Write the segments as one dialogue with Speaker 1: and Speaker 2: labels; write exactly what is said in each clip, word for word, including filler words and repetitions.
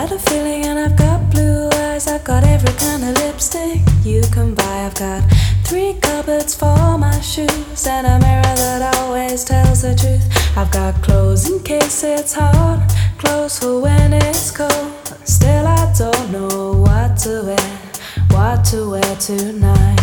Speaker 1: got a feeling and I've got blue eyes. I've got every kind of lipstick you can buy. I've got three cupboards for my shoes and a mirror that always tells the truth. I've got clothes in case it's hot, clothes for when it's cold. Still I don't know what to wear, what to wear tonight.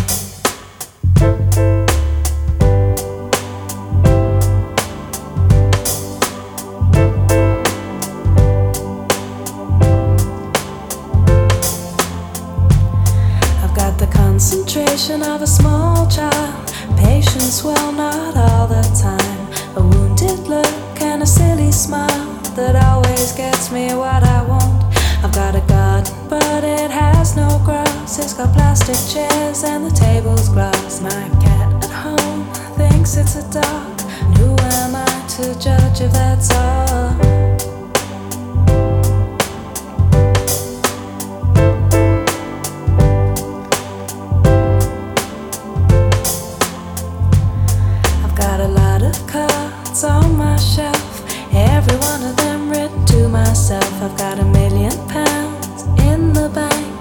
Speaker 1: The concentration of a small child, patience, well, not all the time. A wounded look and a silly smile that always gets me what I want. I've got a garden, but it has no grass. It's got plastic chairs and the table's glass. My cat at home thinks it's a dog. And who am I to judge if that's all? Cards on my shelf, every one of them written to myself. I've got a million pounds in the bank.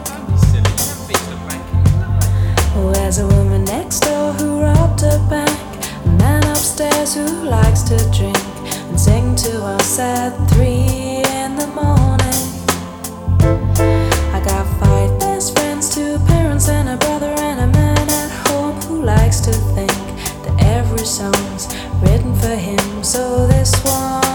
Speaker 1: There's a woman next door who robbed a bank, a man upstairs who likes to drink and sing to us at three in the morning. I got five best friends, two parents and a brother, and a man at home who likes to think that every song's written for him. So this one